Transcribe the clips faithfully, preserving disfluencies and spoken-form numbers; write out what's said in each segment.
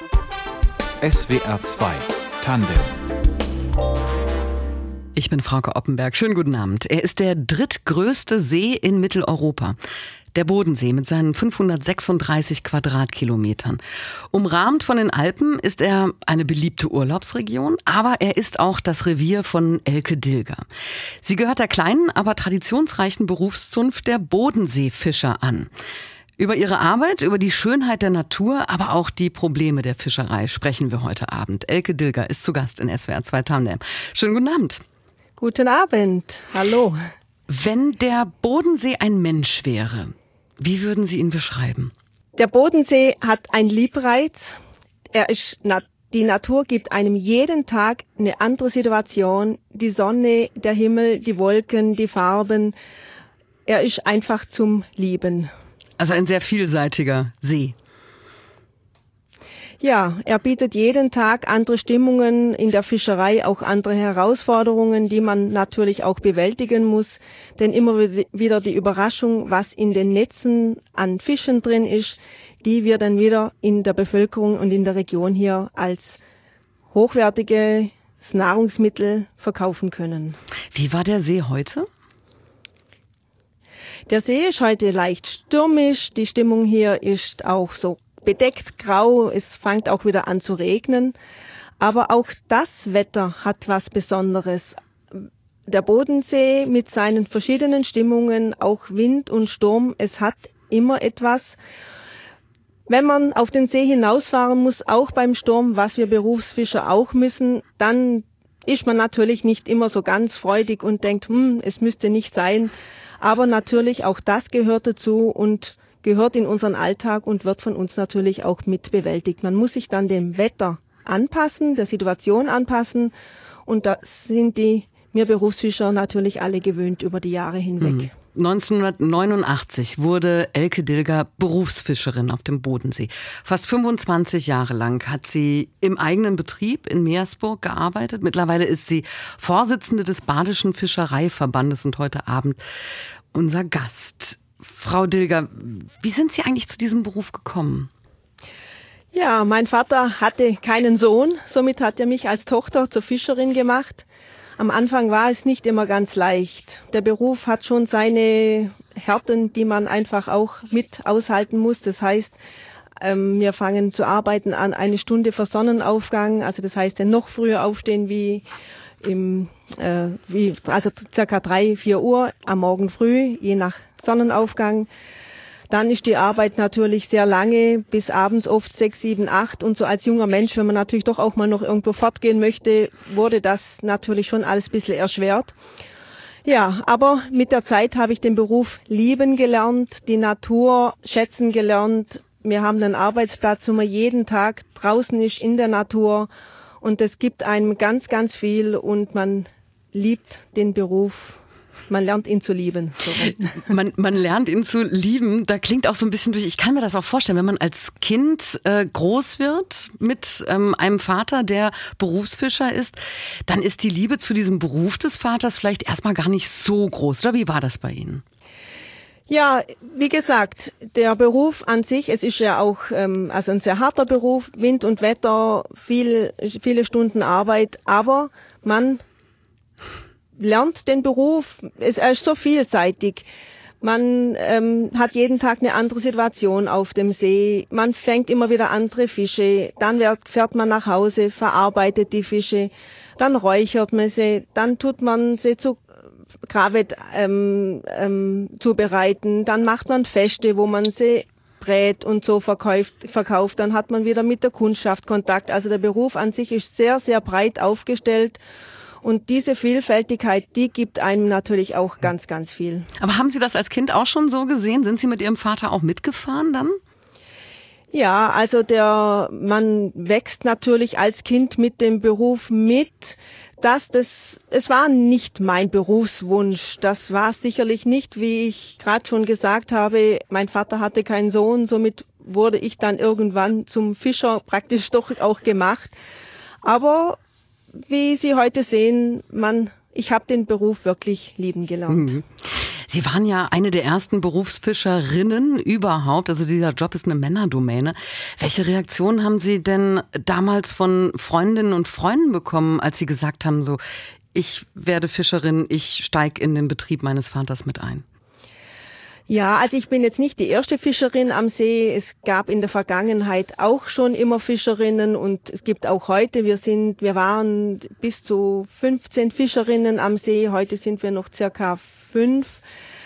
S W R zwei Tandem. Ich bin Frauke Oppenberg. Schönen guten Abend. Er ist der drittgrößte See in Mitteleuropa. Der Bodensee mit seinen fünfhundertsechsunddreißig Quadratkilometern. Umrahmt von den Alpen ist er eine beliebte Urlaubsregion, aber er ist auch das Revier von Elke Dilger. Sie gehört der kleinen, aber traditionsreichen Berufszunft der Bodenseefischer an. Über ihre Arbeit, über die Schönheit der Natur, aber auch die Probleme der Fischerei sprechen wir heute Abend. Elke Dilger ist zu Gast in S W R zwei Tandem. Schönen guten Abend. Guten Abend. Hallo. Wenn der Bodensee ein Mensch wäre, wie würden Sie ihn beschreiben? Der Bodensee hat einen Liebreiz. Er ist, die Natur gibt einem jeden Tag eine andere Situation. Die Sonne, der Himmel, die Wolken, die Farben. Er ist einfach zum Lieben. Also ein sehr vielseitiger See. Ja, er bietet jeden Tag andere Stimmungen in der Fischerei, auch andere Herausforderungen, die man natürlich auch bewältigen muss. Denn immer wieder die Überraschung, was in den Netzen an Fischen drin ist, die wir dann wieder in der Bevölkerung und in der Region hier als hochwertiges Nahrungsmittel verkaufen können. Wie war der See heute? Der See ist heute leicht stürmisch. Die Stimmung hier ist auch so bedeckt grau, es fängt auch wieder an zu regnen. Aber auch das Wetter hat was Besonderes. Der Bodensee mit seinen verschiedenen Stimmungen, auch Wind und Sturm, es hat immer etwas. Wenn man auf den See hinausfahren muss, auch beim Sturm, was wir Berufsfischer auch müssen, dann ist man natürlich nicht immer so ganz freudig und denkt, hm, es müsste nicht sein. Aber natürlich auch das gehört dazu und gehört in unseren Alltag und wird von uns natürlich auch mit bewältigt. Man muss sich dann dem Wetter anpassen, der Situation anpassen und das sind die mir Berufsfischer natürlich alle gewöhnt über die Jahre hinweg. Mhm. neunzehnhundertneunundachtzig wurde Elke Dilger Berufsfischerin auf dem Bodensee. Fast fünfundzwanzig Jahre lang hat sie im eigenen Betrieb in Meersburg gearbeitet. Mittlerweile ist sie Vorsitzende des Badischen Fischereiverbandes und heute Abend unser Gast. Frau Dilger, wie sind Sie eigentlich zu diesem Beruf gekommen? Ja, mein Vater hatte keinen Sohn, somit hat er mich als Tochter zur Fischerin gemacht. Am Anfang war es nicht immer ganz leicht. Der Beruf hat schon seine Härten, die man einfach auch mit aushalten muss. Das heißt, ähm, wir fangen zu arbeiten an eine Stunde vor Sonnenaufgang. Also das heißt, ja noch früher aufstehen wie im äh, wie also circa drei, vier Uhr am Morgen früh, je nach Sonnenaufgang. Dann ist die Arbeit natürlich sehr lange, bis abends oft sechs, sieben, acht. Und so als junger Mensch, wenn man natürlich doch auch mal noch irgendwo fortgehen möchte, wurde das natürlich schon alles ein bisschen erschwert. Ja, aber mit der Zeit habe ich den Beruf lieben gelernt, die Natur schätzen gelernt. Wir haben einen Arbeitsplatz, wo man jeden Tag draußen ist in der Natur. Und das gibt einem ganz, ganz viel und man liebt den Beruf. Man lernt ihn zu lieben. So. Man, man lernt ihn zu lieben. Da klingt auch so ein bisschen durch. Ich kann mir das auch vorstellen, wenn man als Kind äh, groß wird mit ähm, einem Vater, der Berufsfischer ist, dann ist die Liebe zu diesem Beruf des Vaters vielleicht erstmal gar nicht so groß. Oder wie war das bei Ihnen? Ja, wie gesagt, der Beruf an sich, es ist ja auch ähm, also ein sehr harter Beruf, Wind und Wetter, viel, viele Stunden Arbeit, aber man lernt den Beruf, es ist so vielseitig. Man ähm, hat jeden Tag eine andere Situation auf dem See, man fängt immer wieder andere Fische, dann fährt man nach Hause, verarbeitet die Fische, dann räuchert man sie, dann tut man sie zu Gravet ähm, ähm, zubereiten, dann macht man Feste, wo man sie brät und so verkauft, verkauft, dann hat man wieder mit der Kundschaft Kontakt. Also der Beruf an sich ist sehr, sehr breit aufgestellt und diese Vielfältigkeit, die gibt einem natürlich auch ganz, ganz viel. Aber haben Sie das als Kind auch schon so gesehen? Sind Sie mit Ihrem Vater auch mitgefahren dann? Ja, also der man wächst natürlich als Kind mit dem Beruf mit. dass das, es war nicht mein Berufswunsch. Das war sicherlich nicht, wie ich gerade schon gesagt habe. Mein Vater hatte keinen Sohn, somit wurde ich dann irgendwann zum Fischer praktisch doch auch gemacht. Aber wie Sie heute sehen, man, ich habe den Beruf wirklich lieben gelernt. Mhm. Sie waren ja eine der ersten Berufsfischerinnen überhaupt. Also dieser Job ist eine Männerdomäne. Welche Reaktion haben Sie denn damals von Freundinnen und Freunden bekommen, als Sie gesagt haben, so, ich werde Fischerin, ich steige in den Betrieb meines Vaters mit ein? Ja, also ich bin jetzt nicht die erste Fischerin am See. Es gab in der Vergangenheit auch schon immer Fischerinnen und es gibt auch heute, wir sind, wir waren bis zu fünfzehn Fischerinnen am See. Heute sind wir noch circa fünf.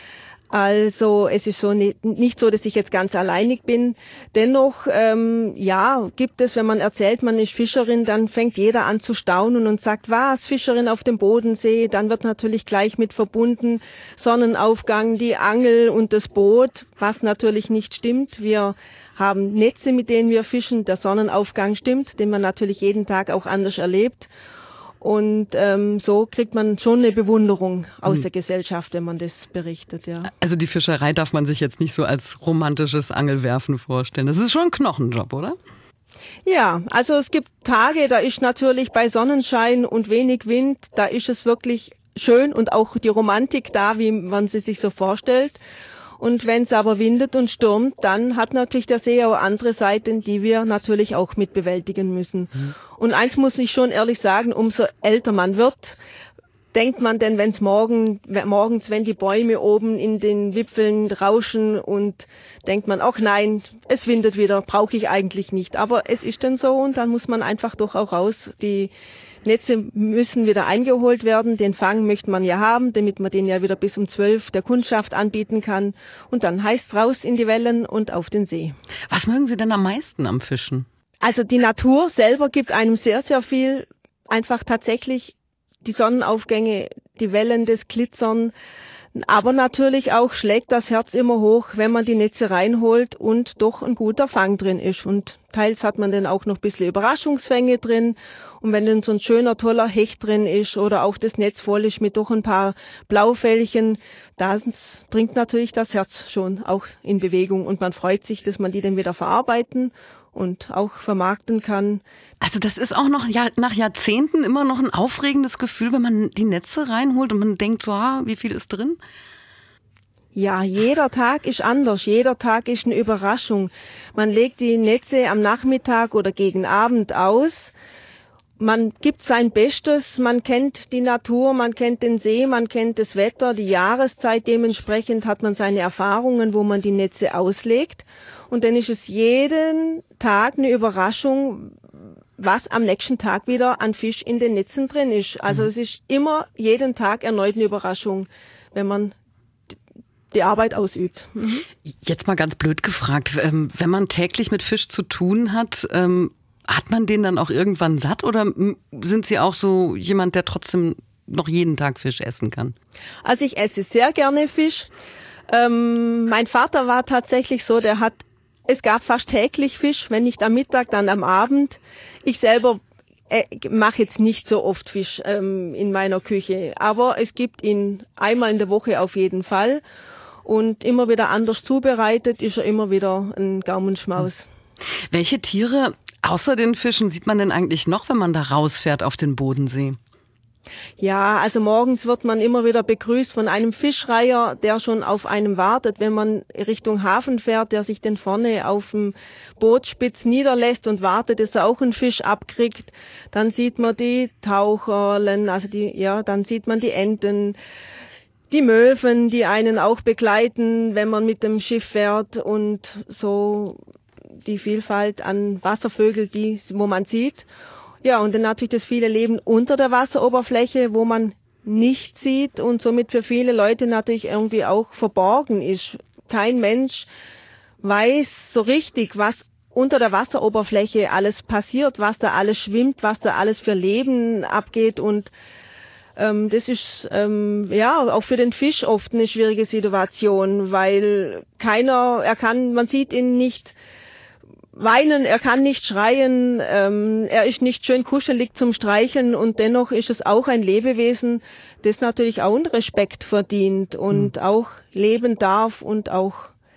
Also es ist so nicht, nicht so, dass ich jetzt ganz alleinig bin. Dennoch, ähm, ja, gibt es, wenn man erzählt, man ist Fischerin, dann fängt jeder an zu staunen und sagt, was, Fischerin auf dem Bodensee? Dann wird natürlich gleich mit verbunden Sonnenaufgang, die Angel und das Boot, was natürlich nicht stimmt. Wir haben Netze, mit denen wir fischen. Der Sonnenaufgang stimmt, den man natürlich jeden Tag auch anders erlebt. Und ähm, so kriegt man schon eine Bewunderung aus der Gesellschaft, wenn man das berichtet, ja. Also die Fischerei darf man sich jetzt nicht so als romantisches Angelwerfen vorstellen. Das ist schon ein Knochenjob, oder? Ja, also es gibt Tage, da ist natürlich bei Sonnenschein und wenig Wind, da ist es wirklich schön und auch die Romantik da, wie man sie sich so vorstellt. Und wenn es aber windet und stürmt, dann hat natürlich der See auch andere Seiten, die wir natürlich auch mit bewältigen müssen. Mhm. Und eins muss ich schon ehrlich sagen, umso älter man wird, denkt man denn, wenn es morgen, morgens, wenn die Bäume oben in den Wipfeln rauschen und denkt man, ach nein, es windet wieder, brauche ich eigentlich nicht. Aber es ist dann so und dann muss man einfach doch auch raus. Die Netze müssen wieder eingeholt werden. Den Fang möchte man ja haben, damit man den ja wieder bis um zwölf der Kundschaft anbieten kann. Und dann heißt es raus in die Wellen und auf den See. Was mögen Sie denn am meisten am Fischen? Also die Natur selber gibt einem sehr, sehr viel. Einfach tatsächlich die Sonnenaufgänge, die Wellen, das Glitzern. Aber natürlich auch schlägt das Herz immer hoch, wenn man die Netze reinholt und doch ein guter Fang drin ist. Und teils hat man dann auch noch ein bisschen Überraschungsfänge drin. Und wenn dann so ein schöner, toller Hecht drin ist oder auch das Netz voll ist mit doch ein paar Blaufällchen, das bringt natürlich das Herz schon auch in Bewegung. Und man freut sich, dass man die dann wieder verarbeiten und auch vermarkten kann. Also das ist auch noch ja, nach Jahrzehnten immer noch ein aufregendes Gefühl, wenn man die Netze reinholt und man denkt so, ah, wie viel ist drin? Ja, jeder Tag ist anders. Jeder Tag ist eine Überraschung. Man legt die Netze am Nachmittag oder gegen Abend aus. Man gibt sein Bestes, man kennt die Natur, man kennt den See, man kennt das Wetter, die Jahreszeit. Dementsprechend hat man seine Erfahrungen, wo man die Netze auslegt. Und dann ist es jeden Tag eine Überraschung, was am nächsten Tag wieder an Fisch in den Netzen drin ist. Also mhm. es ist immer jeden Tag erneut eine Überraschung, wenn man die Arbeit ausübt. Mhm. Jetzt mal ganz blöd gefragt, wenn man täglich mit Fisch zu tun hat, hat man den dann auch irgendwann satt oder sind Sie auch so jemand, der trotzdem noch jeden Tag Fisch essen kann? Also ich esse sehr gerne Fisch. Ähm, mein Vater war tatsächlich so, der hat, es gab fast täglich Fisch, wenn nicht am Mittag, dann am Abend. Ich selber äh, mache jetzt nicht so oft Fisch ähm, in meiner Küche, aber es gibt ihn einmal in der Woche auf jeden Fall und immer wieder anders zubereitet, ist er immer wieder ein Gaumenschmaus. Welche Tiere außer den Fischen sieht man denn eigentlich noch, wenn man da rausfährt auf den Bodensee? Ja, also morgens wird man immer wieder begrüßt von einem Fischreiher, der schon auf einem wartet, wenn man Richtung Hafen fährt, der sich dann vorne auf dem Bootsspitz niederlässt und wartet, dass er auch einen Fisch abkriegt. Dann sieht man die Taucherlen, also die, ja, dann sieht man die Enten, die Möwen, die einen auch begleiten, wenn man mit dem Schiff fährt und so die Vielfalt an Wasservögel, die, wo man sieht. Ja, und dann natürlich das viele Leben unter der Wasseroberfläche, wo man nicht sieht und somit für viele Leute natürlich irgendwie auch verborgen ist. Kein Mensch weiß so richtig, was unter der Wasseroberfläche alles passiert, was da alles schwimmt, was da alles für Leben abgeht und ähm, das ist ähm, ja auch für den Fisch oft eine schwierige Situation, weil keiner, er kann, man sieht ihn nicht weinen, er kann nicht schreien, ähm, er ist nicht schön kuschelig zum Streicheln und dennoch ist es auch ein Lebewesen, das natürlich auch einen Respekt verdient und mhm. auch leben darf und auch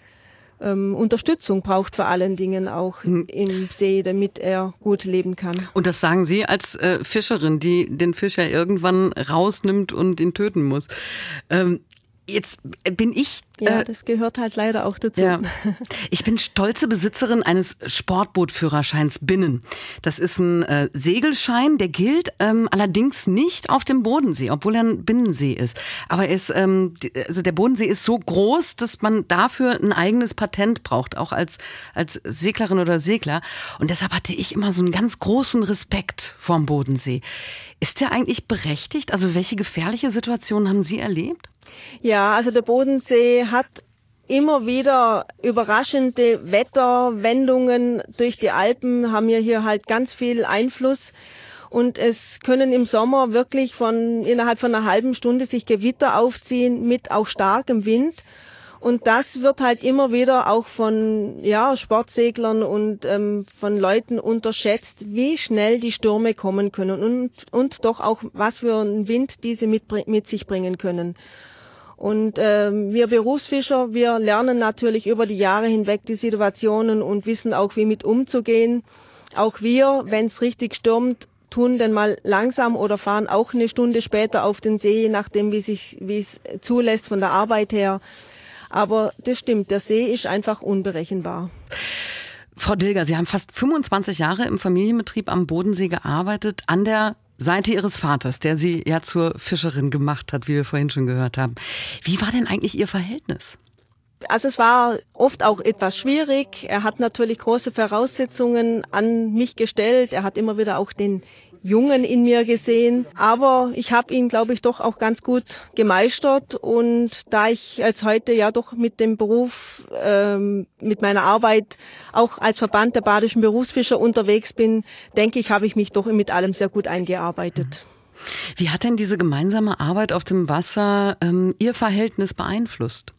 ähm, Unterstützung braucht vor allen Dingen auch mhm. im See, damit er gut leben kann. Und das sagen Sie als äh, Fischerin, die den Fisch ja irgendwann rausnimmt und ihn töten muss. Ähm, Jetzt bin ich... Ja, äh, das gehört halt leider auch dazu. Ja. Ich bin stolze Besitzerin eines Sportbootführerscheins Binnen. Das ist ein äh, Segelschein, der gilt ähm, allerdings nicht auf dem Bodensee, obwohl er ein Binnensee ist. Aber er ist, ähm, also der Bodensee ist so groß, dass man dafür ein eigenes Patent braucht, auch als, als Seglerin oder Segler. Und deshalb hatte ich immer so einen ganz großen Respekt vorm Bodensee. Ist der eigentlich berechtigt? Also welche gefährliche Situationen haben Sie erlebt? Ja, also der Bodensee hat immer wieder überraschende Wetterwendungen. Durch die Alpen haben wir hier halt ganz viel Einfluss. Und es können im Sommer wirklich von innerhalb von einer halben Stunde sich Gewitter aufziehen mit auch starkem Wind. Und das wird halt immer wieder auch von ja Sportseglern und ähm, von Leuten unterschätzt, wie schnell die Stürme kommen können und und doch auch was für einen Wind diese mit, mit sich bringen können. Und ähm, wir Berufsfischer, wir lernen natürlich über die Jahre hinweg die Situationen und wissen auch, wie mit umzugehen. Auch wir, wenn es richtig stürmt, tun dann mal langsam oder fahren auch eine Stunde später auf den See, je nachdem, wie sich wie es zulässt von der Arbeit her. Aber das stimmt, der See ist einfach unberechenbar. Frau Dilger, Sie haben fast fünfundzwanzig Jahre im Familienbetrieb am Bodensee gearbeitet, an der Seite Ihres Vaters, der Sie ja zur Fischerin gemacht hat, wie wir vorhin schon gehört haben. Wie war denn eigentlich Ihr Verhältnis? Also es war oft auch etwas schwierig. Er hat natürlich große Voraussetzungen an mich gestellt. Er hat immer wieder auch den Jungen in mir gesehen. Aber ich habe ihn, glaube ich, doch auch ganz gut gemeistert. Und da ich als heute ja doch mit dem Beruf, ähm, mit meiner Arbeit auch als Verband der badischen Berufsfischer unterwegs bin, denke ich, habe ich mich doch mit allem sehr gut eingearbeitet. Wie hat denn diese gemeinsame Arbeit auf dem Wasser ähm, Ihr Verhältnis beeinflusst?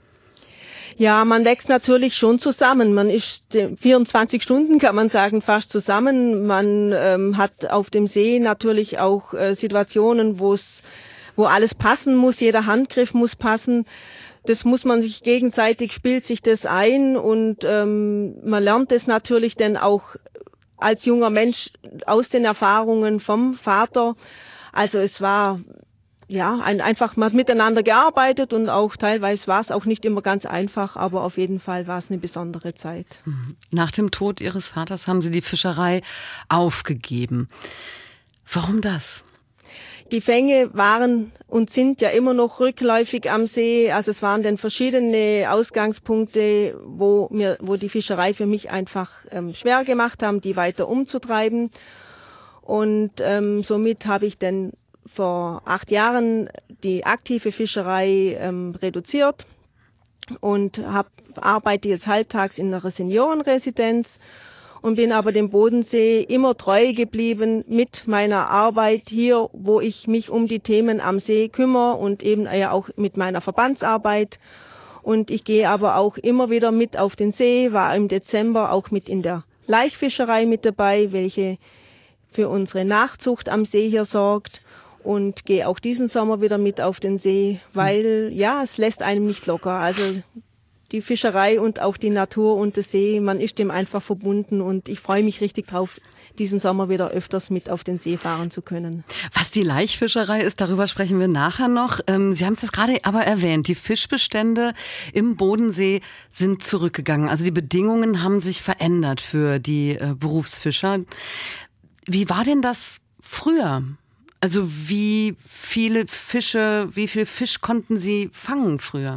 Ja, man wächst natürlich schon zusammen. Man ist vierundzwanzig Stunden, kann man sagen, fast zusammen. Man ähm, hat auf dem See natürlich auch äh, Situationen, wo es, wo alles passen muss. Jeder Handgriff muss passen. Das muss man sich gegenseitig, spielt sich das ein und ähm, man lernt es natürlich dann auch als junger Mensch aus den Erfahrungen vom Vater. Also es war ja, ein, einfach mal miteinander gearbeitet und auch teilweise war es auch nicht immer ganz einfach, aber auf jeden Fall war es eine besondere Zeit. Nach dem Tod Ihres Vaters haben Sie die Fischerei aufgegeben. Warum das? Die Fänge waren und sind ja immer noch rückläufig am See. Also es waren dann verschiedene Ausgangspunkte, wo mir, wo die Fischerei für mich einfach ähm, schwer gemacht haben, die weiter umzutreiben. Und ähm, somit habe ich dann vor acht Jahren die aktive Fischerei ähm, reduziert und hab, arbeite jetzt halbtags in einer Seniorenresidenz und bin aber dem Bodensee immer treu geblieben mit meiner Arbeit hier, wo ich mich um die Themen am See kümmere und eben ja auch mit meiner Verbandsarbeit. Und ich gehe aber auch immer wieder mit auf den See, war im Dezember auch mit in der Laichfischerei mit dabei, welche für unsere Nachzucht am See hier sorgt. Und gehe auch diesen Sommer wieder mit auf den See, weil, ja, es lässt einem nicht locker. Also die Fischerei und auch die Natur und der See, man ist dem einfach verbunden und ich freue mich richtig drauf, diesen Sommer wieder öfters mit auf den See fahren zu können. Was die Laichfischerei ist, darüber sprechen wir nachher noch. Sie haben es jetzt gerade aber erwähnt, die Fischbestände im Bodensee sind zurückgegangen. Also die Bedingungen haben sich verändert für die Berufsfischer. Wie war denn das früher? Also wie viele Fische, wie viel Fisch konnten Sie fangen früher?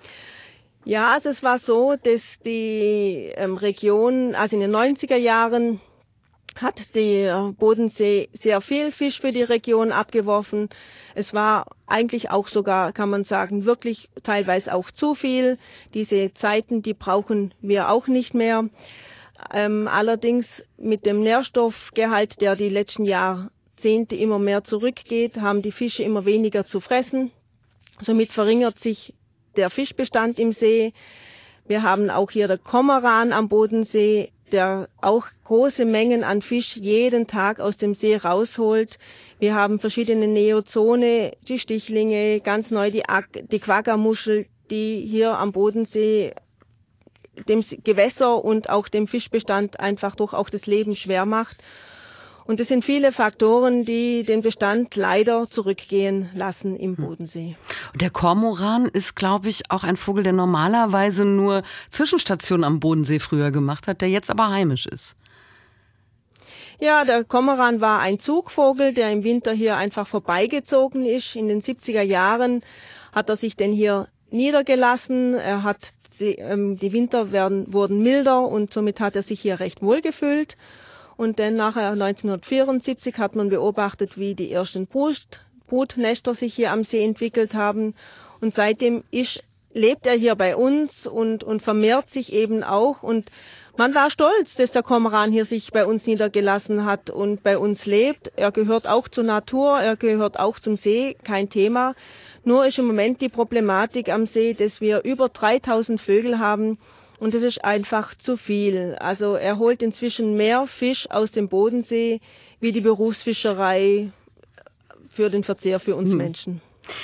Ja, also es war so, dass die ähm, Region, also in den neunziger Jahren hat der Bodensee sehr viel Fisch für die Region abgeworfen. Es war eigentlich auch sogar, kann man sagen, wirklich teilweise auch zu viel. Diese Zeiten, die brauchen wir auch nicht mehr. Ähm, allerdings mit dem Nährstoffgehalt, der die letzten Jahre Jahrzehnte immer mehr zurückgeht, haben die Fische immer weniger zu fressen. Somit verringert sich der Fischbestand im See. Wir haben auch hier der Kormoran am Bodensee, der auch große Mengen an Fisch jeden Tag aus dem See rausholt. Wir haben verschiedene Neozone, die Stichlinge, ganz neu die, die Quaggamuschel, die hier am Bodensee dem Gewässer und auch dem Fischbestand einfach durch auch das Leben schwer macht. Und es sind viele Faktoren, die den Bestand leider zurückgehen lassen im Bodensee. Und der Kormoran ist, glaube ich, auch ein Vogel, der normalerweise nur Zwischenstationen am Bodensee früher gemacht hat, der jetzt aber heimisch ist. Ja, der Kormoran war ein Zugvogel, der im Winter hier einfach vorbeigezogen ist. In den siebziger Jahren hat er sich denn hier niedergelassen. Er hat die, ähm, die Winter werden, wurden milder und somit hat er sich hier recht wohl gefühlt. Und dann nachher neunzehnhundertvierundsiebzig hat man beobachtet, wie die ersten Brut, Brutnester sich hier am See entwickelt haben. Und seitdem ist, lebt er hier bei uns und, und vermehrt sich eben auch. Und man war stolz, dass der Kormoran hier sich bei uns niedergelassen hat und bei uns lebt. Er gehört auch zur Natur, er gehört auch zum See, kein Thema. Nur ist im Moment die Problematik am See, dass wir über dreitausend Vögel haben. Und das ist einfach zu viel. Also er holt inzwischen mehr Fisch aus dem Bodensee wie die Berufsfischerei für den Verzehr für uns hm. Menschen.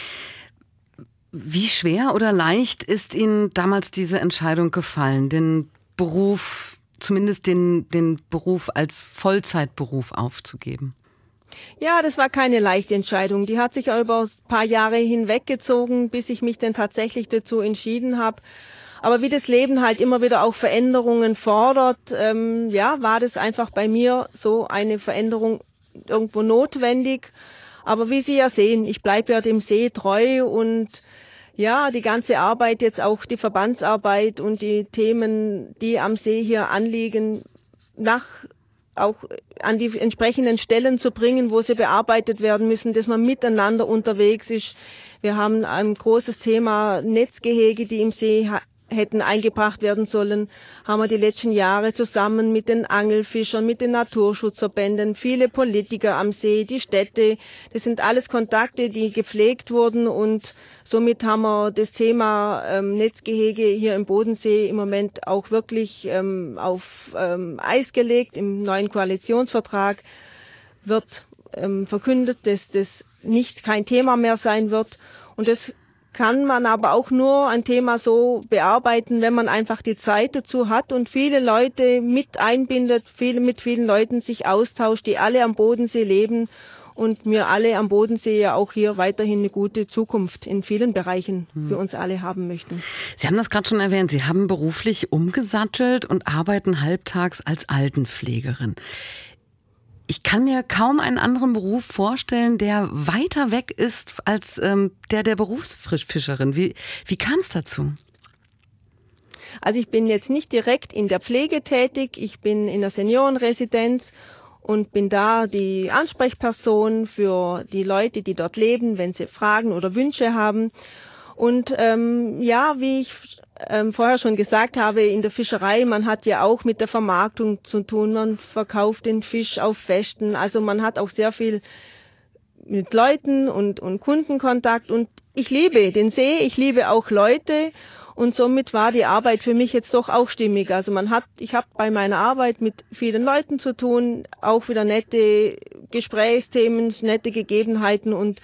Wie schwer oder leicht ist Ihnen damals diese Entscheidung gefallen, den Beruf, zumindest den, den Beruf als Vollzeitberuf aufzugeben? Ja, das war keine leichte Entscheidung. Die hat sich über ein paar Jahre hinweggezogen, bis ich mich dann tatsächlich dazu entschieden habe. Aber wie das Leben halt immer wieder auch Veränderungen fordert, ähm, ja, war das einfach bei mir so eine Veränderung irgendwo notwendig. Aber wie Sie ja sehen, ich bleibe ja dem See treu und ja, die ganze Arbeit, jetzt auch die Verbandsarbeit und die Themen, die am See hier anliegen, nach auch an die entsprechenden Stellen zu bringen, wo sie bearbeitet werden müssen, dass man miteinander unterwegs ist. Wir haben ein großes Thema Netzgehege, die im See hätten eingebracht werden sollen, haben wir die letzten Jahre zusammen mit den Angelfischern, mit den Naturschutzverbänden, viele Politiker am See, die Städte, das sind alles Kontakte, die gepflegt wurden und somit haben wir das Thema ähm, Netzgehege hier im Bodensee im Moment auch wirklich ähm, auf ähm, Eis gelegt. Im neuen Koalitionsvertrag wird ähm, verkündet, dass das nicht kein Thema mehr sein wird und das kann man aber auch nur ein Thema so bearbeiten, wenn man einfach die Zeit dazu hat und viele Leute mit einbindet, viele, mit vielen Leuten sich austauscht, die alle am Bodensee leben und wir alle am Bodensee ja auch hier weiterhin eine gute Zukunft in vielen Bereichen für uns alle haben möchten. Sie haben das gerade schon erwähnt, Sie haben beruflich umgesattelt und arbeiten halbtags als Altenpflegerin. Ich kann mir kaum einen anderen Beruf vorstellen, der weiter weg ist als ähm, der der Berufsfischerin. Wie, wie kam es dazu? Also ich bin jetzt nicht direkt in der Pflege tätig. Ich bin in der Seniorenresidenz und bin da die Ansprechperson für die Leute, die dort leben, wenn sie Fragen oder Wünsche haben. Und ähm, ja, wie ich ähm, vorher schon gesagt habe, in der Fischerei, man hat ja auch mit der Vermarktung zu tun, man verkauft den Fisch auf Festen, also man hat auch sehr viel mit Leuten und, und Kundenkontakt und ich liebe den See, ich liebe auch Leute und somit war die Arbeit für mich jetzt doch auch stimmig. Also man hat, ich habe bei meiner Arbeit mit vielen Leuten zu tun, auch wieder nette Gesprächsthemen, nette Gegebenheiten und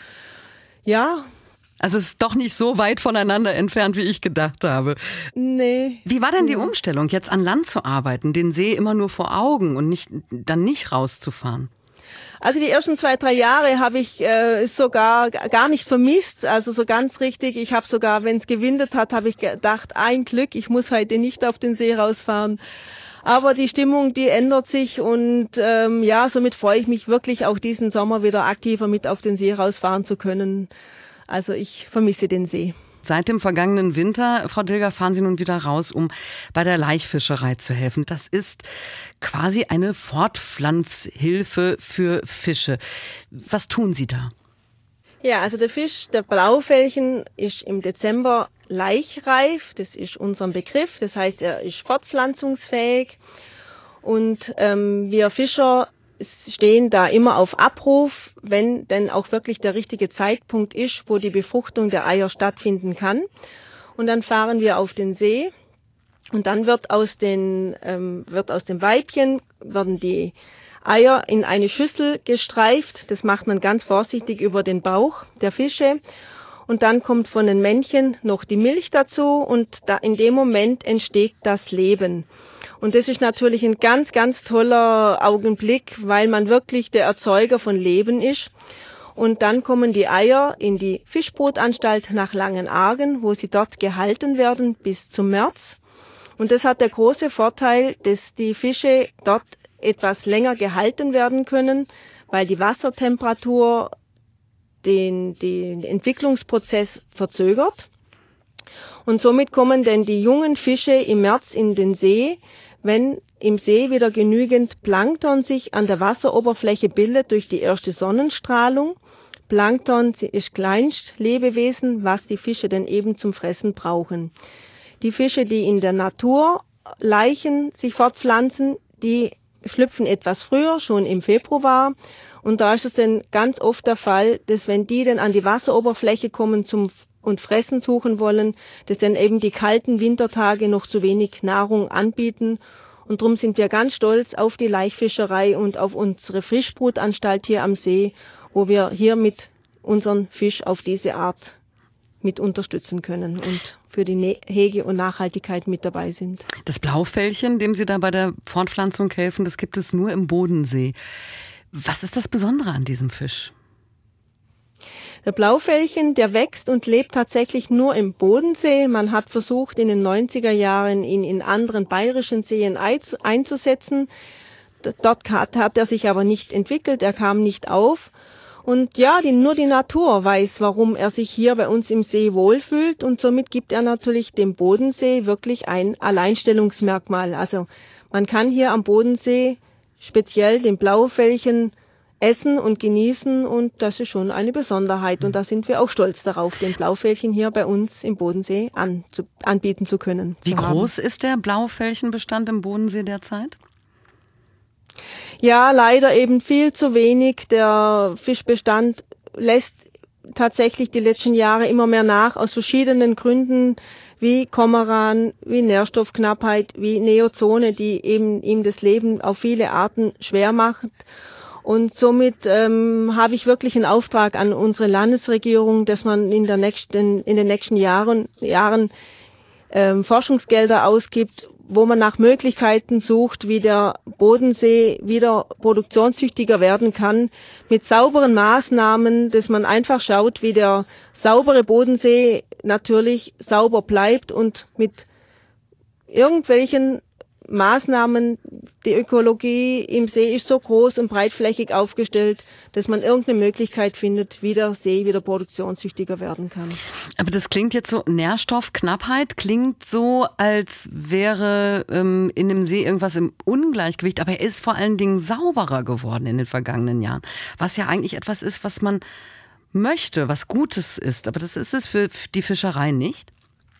ja. Also es ist doch nicht so weit voneinander entfernt, wie ich gedacht habe. Nee. Wie war denn die Umstellung, jetzt an Land zu arbeiten, den See immer nur vor Augen und nicht dann nicht rauszufahren? Also die ersten zwei, drei Jahre habe ich äh, sogar gar nicht vermisst, also so ganz richtig. Ich habe sogar, wenn es gewindet hat, habe ich gedacht, ein Glück, ich muss heute nicht auf den See rausfahren. Aber die Stimmung, die ändert sich und ähm, ja, somit freue ich mich wirklich auch diesen Sommer wieder aktiver mit auf den See rausfahren zu können. Also ich vermisse den See. Seit dem vergangenen Winter, Frau Dilger, fahren Sie nun wieder raus, um bei der Laichfischerei zu helfen. Das ist quasi eine Fortpflanzhilfe für Fische. Was tun Sie da? Ja, also der Fisch, der Blaufellchen, ist im Dezember laichreif. Das ist unser Begriff. Das heißt, er ist fortpflanzungsfähig. Und ähm, wir Fischer stehen da immer auf Abruf, wenn denn auch wirklich der richtige Zeitpunkt ist, wo die Befruchtung der Eier stattfinden kann. Und dann fahren wir auf den See und dann wird aus den ähm, wird aus dem Weibchen werden die Eier in eine Schüssel gestreift. Das macht man ganz vorsichtig über den Bauch der Fische. Und dann kommt von den Männchen noch die Milch dazu und da in dem Moment entsteht das Leben. Und das ist natürlich ein ganz, ganz toller Augenblick, weil man wirklich der Erzeuger von Leben ist. Und dann kommen die Eier in die Fischbrutanstalt nach Langenargen, wo sie dort gehalten werden bis zum März. Und das hat der große Vorteil, dass die Fische dort etwas länger gehalten werden können, weil die Wassertemperatur den, den Entwicklungsprozess verzögert. Und somit kommen denn die jungen Fische im März in den See, wenn im See wieder genügend Plankton sich an der Wasseroberfläche bildet durch die erste Sonnenstrahlung. Plankton ist Kleinstlebewesen, was die Fische denn eben zum Fressen brauchen. Die Fische, die in der Natur Leichen sich fortpflanzen, die schlüpfen etwas früher, schon im Februar. Und da ist es dann ganz oft der Fall, dass wenn die dann an die Wasseroberfläche kommen zum und Fressen suchen wollen, dass dann eben die kalten Wintertage noch zu wenig Nahrung anbieten. Und darum sind wir ganz stolz auf die Laichfischerei und auf unsere Fischbrutanstalt hier am See, wo wir hier mit unseren Fisch auf diese Art mit unterstützen können und für die Hege und Nachhaltigkeit mit dabei sind. Das Blaufällchen, dem Sie da bei der Fortpflanzung helfen, das gibt es nur im Bodensee. Was ist das Besondere an diesem Fisch? Der Blaufällchen, der wächst und lebt tatsächlich nur im Bodensee. Man hat versucht, in den neunziger Jahren ihn in anderen bayerischen Seen einzusetzen. Dort hat er sich aber nicht entwickelt, er kam nicht auf. Und ja, die, nur die Natur weiß, warum er sich hier bei uns im See wohlfühlt. Und somit gibt er natürlich dem Bodensee wirklich ein Alleinstellungsmerkmal. Also man kann hier am Bodensee speziell den Blaufällchen essen und genießen und das ist schon eine Besonderheit und da sind wir auch stolz darauf, den Blaufällchen hier bei uns im Bodensee an, zu, anbieten zu können. Wie zu groß haben. ist der Blaufällchenbestand im Bodensee derzeit? Ja, leider eben viel zu wenig. Der Fischbestand lässt tatsächlich die letzten Jahre immer mehr nach, aus verschiedenen Gründen, wie Kormoran, wie Nährstoffknappheit, wie Neozone, die eben ihm das Leben auf viele Arten schwer macht. Und somit ähm, habe ich wirklich einen Auftrag an unsere Landesregierung, dass man in der nächsten, in den nächsten Jahren, Jahren ähm, Forschungsgelder ausgibt, wo man nach Möglichkeiten sucht, wie der Bodensee wieder produktionstüchtiger werden kann, mit sauberen Maßnahmen, dass man einfach schaut, wie der saubere Bodensee natürlich sauber bleibt und mit irgendwelchen Maßnahmen, die Ökologie im See ist so groß und breitflächig aufgestellt, dass man irgendeine Möglichkeit findet, wie der See wieder produktionstüchtiger werden kann. Aber das klingt jetzt so, Nährstoffknappheit klingt so, als wäre ähm, in dem See irgendwas im Ungleichgewicht, aber er ist vor allen Dingen sauberer geworden in den vergangenen Jahren, was ja eigentlich etwas ist, was man möchte, was Gutes ist, aber das ist es für die Fischerei nicht.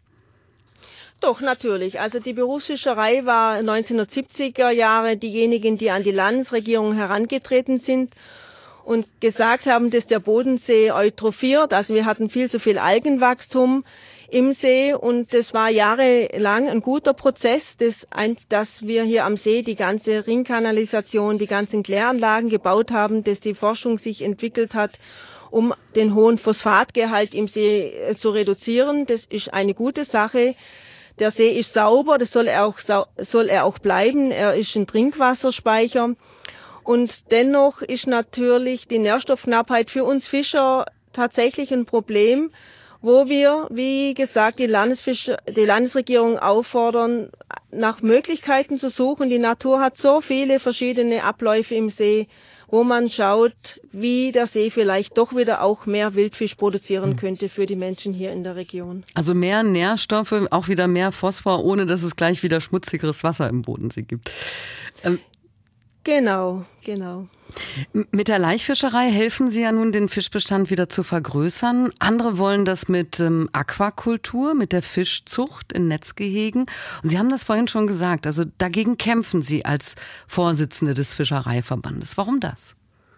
Doch, natürlich. Also die Berufsfischerei war neunzehnhundertsiebziger Jahre diejenigen, die an die Landesregierung herangetreten sind und gesagt haben, dass der Bodensee eutrophiert. Also wir hatten viel zu viel Algenwachstum im See und das war jahrelang ein guter Prozess, dass, ein, dass wir hier am See die ganze Ringkanalisation, die ganzen Kläranlagen gebaut haben, dass die Forschung sich entwickelt hat, um den hohen Phosphatgehalt im See zu reduzieren. Das ist eine gute Sache. Der See ist sauber, das soll er auch, soll er auch bleiben. Er ist ein Trinkwasserspeicher. Und dennoch ist natürlich die Nährstoffknappheit für uns Fischer tatsächlich ein Problem, wo wir, wie gesagt, die, Landesfischer, die Landesregierung auffordern, nach Möglichkeiten zu suchen. Die Natur hat so viele verschiedene Abläufe im See, wo man schaut, wie der See vielleicht doch wieder auch mehr Wildfisch produzieren könnte für die Menschen hier in der Region. Also mehr Nährstoffe, auch wieder mehr Phosphor, ohne dass es gleich wieder schmutzigeres Wasser im Bodensee gibt. Ähm Genau, genau. Mit der Laichfischerei helfen Sie ja nun, den Fischbestand wieder zu vergrößern. Andere wollen das mit ähm, Aquakultur, mit der Fischzucht in Netzgehegen. Und Sie haben das vorhin schon gesagt, also dagegen kämpfen Sie als Vorsitzende des Fischereiverbandes. Warum das?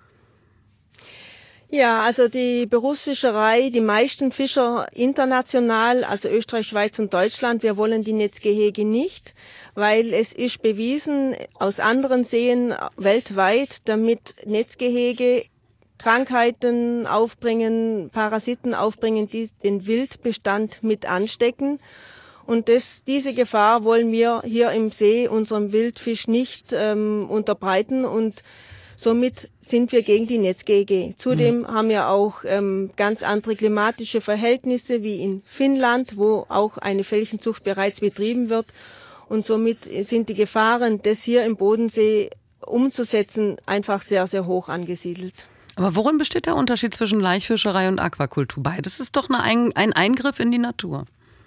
Ja, also die Berufsfischerei, die meisten Fischer international, also Österreich, Schweiz und Deutschland, wir wollen die Netzgehege nicht, weil es ist bewiesen aus anderen Seen weltweit, damit Netzgehege Krankheiten aufbringen, Parasiten aufbringen, die den Wildbestand mit anstecken. Und das, diese Gefahr wollen wir hier im See unserem Wildfisch nicht ähm, unterbreiten und somit sind wir gegen die Netzgehege. Zudem mhm. haben wir auch ähm, ganz andere klimatische Verhältnisse wie in Finnland, wo auch eine Felchenzucht bereits betrieben wird. Und somit sind die Gefahren, das hier im Bodensee umzusetzen, einfach sehr, sehr hoch angesiedelt. Aber worin besteht der Unterschied zwischen Laichfischerei und Aquakultur? Beides ist doch eine ein, ein Eingriff in die Natur.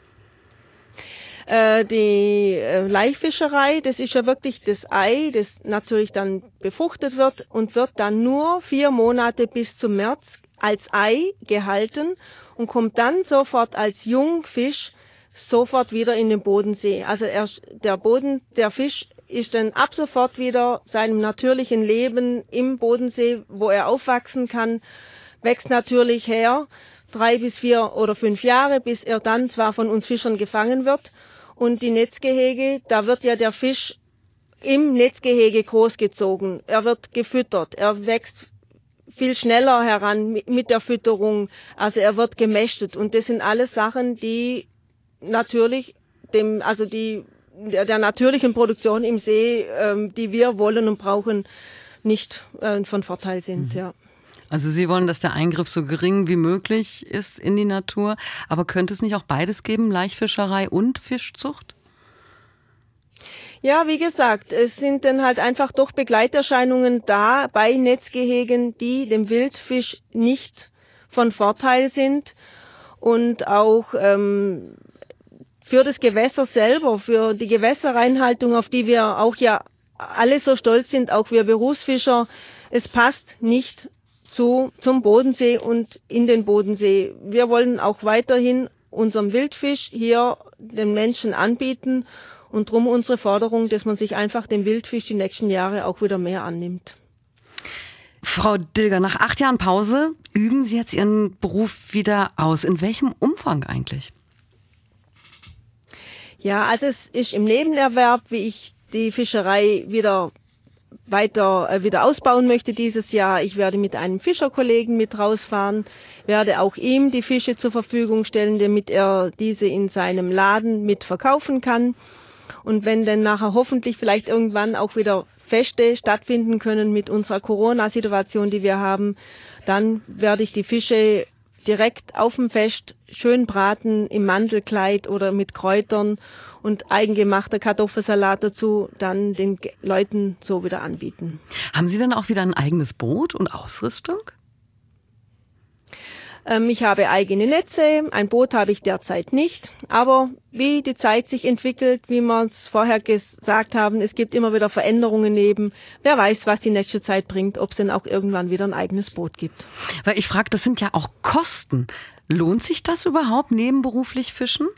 Äh, die äh, Laichfischerei, das ist ja wirklich das Ei, das natürlich dann befruchtet wird und wird dann nur vier Monate bis zum März als Ei gehalten und kommt dann sofort als Jungfisch sofort wieder in den Bodensee. Also er, der Boden, der Fisch ist dann ab sofort wieder seinem natürlichen Leben im Bodensee, wo er aufwachsen kann, wächst natürlich her, drei bis vier oder fünf Jahre, bis er dann zwar von uns Fischern gefangen wird. Und die Netzgehege, da wird ja der Fisch im Netzgehege großgezogen. Er wird gefüttert, er wächst viel schneller heran mit der Fütterung, also er wird gemästet. Und das sind alles Sachen, die natürlich dem, also die der, der natürlichen Produktion im See, ähm, die wir wollen und brauchen, nicht äh, von Vorteil sind. Mhm. Ja. Also Sie wollen, dass der Eingriff so gering wie möglich ist in die Natur. Aber könnte es nicht auch beides geben, Laichfischerei und Fischzucht? Ja, wie gesagt, es sind dann halt einfach doch Begleiterscheinungen da bei Netzgehegen, die dem Wildfisch nicht von Vorteil sind. Und auch ähm, für das Gewässer selber, für die Gewässerreinhaltung, auf die wir auch ja alle so stolz sind, auch wir Berufsfischer, es passt nicht zu, zum Bodensee und in den Bodensee. Wir wollen auch weiterhin unseren Wildfisch hier den Menschen anbieten und drum unsere Forderung, dass man sich einfach dem Wildfisch die nächsten Jahre auch wieder mehr annimmt. Frau Dilger, nach acht Jahren Pause üben Sie jetzt Ihren Beruf wieder aus. In welchem Umfang eigentlich? Ja, also es ist im Nebenerwerb, wie ich die Fischerei wieder weiter äh, wieder ausbauen möchte dieses Jahr. Ich werde mit einem Fischerkollegen mit rausfahren, werde auch ihm die Fische zur Verfügung stellen, damit er diese in seinem Laden mit verkaufen kann. Und wenn dann nachher hoffentlich vielleicht irgendwann auch wieder Feste stattfinden können mit unserer Corona-Situation, die wir haben, dann werde ich die Fische direkt auf dem Fest schön braten im Mandelkleid oder mit Kräutern und eigengemachter Kartoffelsalat dazu dann den Leuten so wieder anbieten. Haben Sie dann auch wieder ein eigenes Boot und Ausrüstung? Ähm, ich habe eigene Netze, ein Boot habe ich derzeit nicht, aber wie die Zeit sich entwickelt, wie wir es vorher gesagt haben, es gibt immer wieder Veränderungen neben. Wer weiß, was die nächste Zeit bringt, ob es denn auch irgendwann wieder ein eigenes Boot gibt. Weil ich frage, das sind ja auch Kosten. Lohnt sich das überhaupt, nebenberuflich Fischen?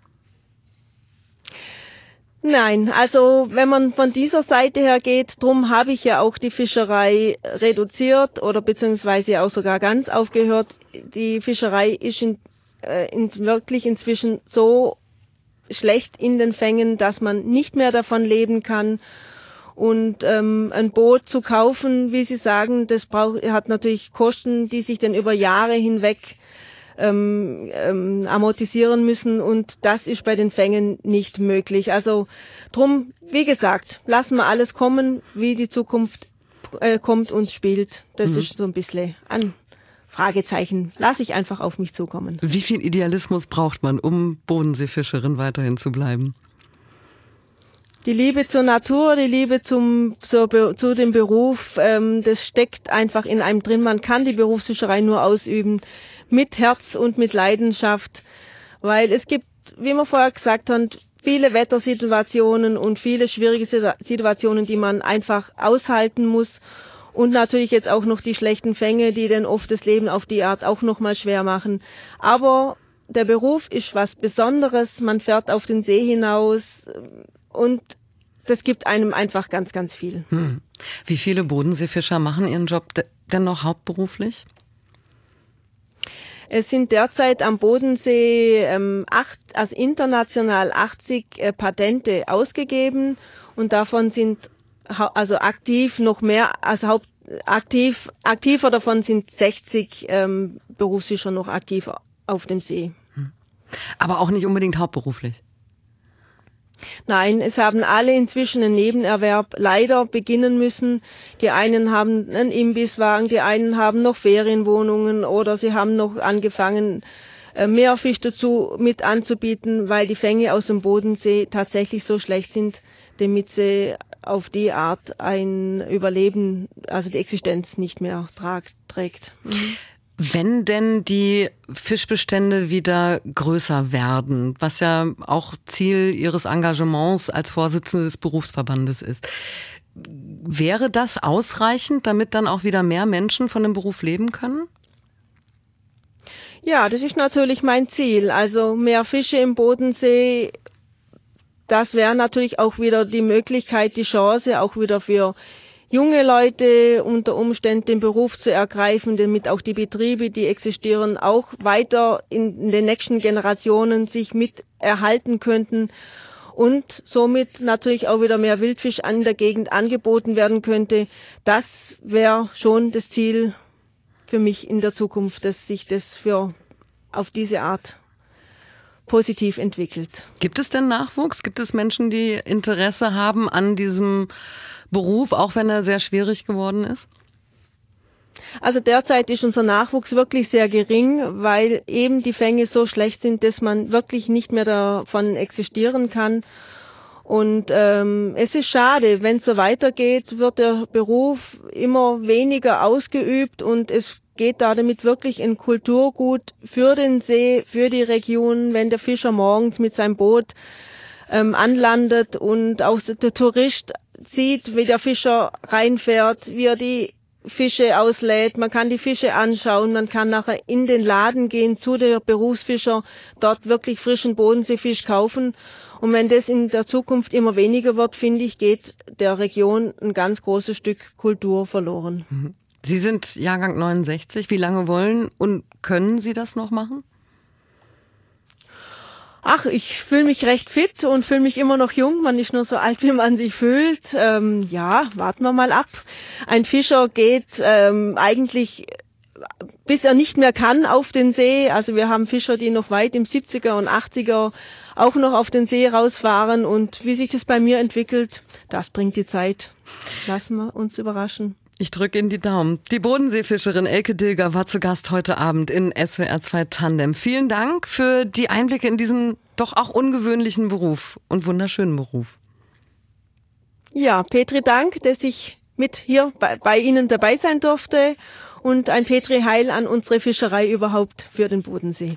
Nein, also wenn man von dieser Seite her geht, drum habe ich ja auch die Fischerei reduziert oder beziehungsweise auch sogar ganz aufgehört. Die Fischerei ist in, äh, in, wirklich inzwischen so schlecht in den Fängen, dass man nicht mehr davon leben kann. Und ähm, ein Boot zu kaufen, wie Sie sagen, das braucht, hat natürlich Kosten, die sich dann über Jahre hinweg Ähm, ähm, amortisieren müssen und das ist bei den Fängen nicht möglich. Also drum, wie gesagt, lassen wir alles kommen, wie die Zukunft äh, kommt und spielt. Das mhm. ist so ein bisschen ein Fragezeichen. Lasse ich einfach auf mich zukommen. Wie viel Idealismus braucht man, um Bodenseefischerin weiterhin zu bleiben? Die Liebe zur Natur, die Liebe zum zu, zu dem Beruf, ähm, das steckt einfach in einem drin. Man kann die Berufsfischerei nur ausüben mit Herz und mit Leidenschaft, weil es gibt, wie wir vorher gesagt haben, viele Wettersituationen und viele schwierige Situationen, die man einfach aushalten muss und natürlich jetzt auch noch die schlechten Fänge, die dann oft das Leben auf die Art auch noch mal schwer machen. Aber der Beruf ist was Besonderes, man fährt auf den See hinaus und das gibt einem einfach ganz, ganz viel. Hm. Wie viele Bodenseefischer machen ihren Job denn noch hauptberuflich? Es sind derzeit am Bodensee ähm, acht, also international achtzig äh, Patente ausgegeben und davon sind also aktiv noch mehr, also haupt, aktiv aktiver davon sind sechzig ähm, Berufsfischer noch aktiv auf dem See. Aber auch nicht unbedingt hauptberuflich? Nein, es haben alle inzwischen einen Nebenerwerb leider beginnen müssen. Die einen haben einen Imbisswagen, die einen haben noch Ferienwohnungen oder sie haben noch angefangen, mehr Fisch dazu mit anzubieten, weil die Fänge aus dem Bodensee tatsächlich so schlecht sind, damit sie auf die Art ein Überleben, also die Existenz nicht mehr tragt, trägt. Mhm. Wenn denn die Fischbestände wieder größer werden, was ja auch Ziel Ihres Engagements als Vorsitzende des Berufsverbandes ist, wäre das ausreichend, damit dann auch wieder mehr Menschen von dem Beruf leben können? Ja, das ist natürlich mein Ziel. Also mehr Fische im Bodensee, das wäre natürlich auch wieder die Möglichkeit, die Chance auch wieder für junge Leute unter Umständen den Beruf zu ergreifen, damit auch die Betriebe, die existieren, auch weiter in den nächsten Generationen sich mit erhalten könnten und somit natürlich auch wieder mehr Wildfisch an der Gegend angeboten werden könnte. Das wäre schon das Ziel für mich in der Zukunft, dass sich das für auf diese Art positiv entwickelt. Gibt es denn Nachwuchs? Gibt es Menschen, die Interesse haben an diesem Beruf, auch wenn er sehr schwierig geworden ist? Also derzeit ist unser Nachwuchs wirklich sehr gering, weil eben die Fänge so schlecht sind, dass man wirklich nicht mehr davon existieren kann. Und ähm, es ist schade, wenn es so weitergeht, wird der Beruf immer weniger ausgeübt und es geht da damit wirklich ein Kulturgut für den See, für die Region, wenn der Fischer morgens mit seinem Boot ähm, anlandet und auch der Tourist sieht, wie der Fischer reinfährt, wie er die Fische auslädt. Man kann die Fische anschauen, man kann nachher in den Laden gehen zu der Berufsfischer, dort wirklich frischen Bodenseefisch kaufen. Und wenn das in der Zukunft immer weniger wird, finde ich, geht der Region ein ganz großes Stück Kultur verloren. Sie sind Jahrgang neunundsechzig. Wie lange wollen und können Sie das noch machen? Ach, ich fühle mich recht fit und fühle mich immer noch jung. Man ist nur so alt, wie man sich fühlt. Ähm, ja, warten wir mal ab. Ein Fischer geht ähm, eigentlich, bis er nicht mehr kann, auf den See. Also wir haben Fischer, die noch weit im siebziger und achtziger auch noch auf den See rausfahren. Und wie sich das bei mir entwickelt, das bringt die Zeit. Lassen wir uns überraschen. Ich drücke Ihnen die Daumen. Die Bodenseefischerin Elke Dilger war zu Gast heute Abend in S W R zwei Tandem. Vielen Dank für die Einblicke in diesen doch auch ungewöhnlichen Beruf und wunderschönen Beruf. Ja, Petri, Dank, dass ich mit hier bei, bei Ihnen dabei sein durfte und ein Petri Heil an unsere Fischerei überhaupt für den Bodensee.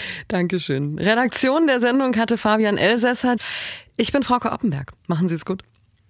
Dankeschön. Redaktion der Sendung hatte Fabian Elsässer. Ich bin Frauke Oppenberg. Machen Sie es gut.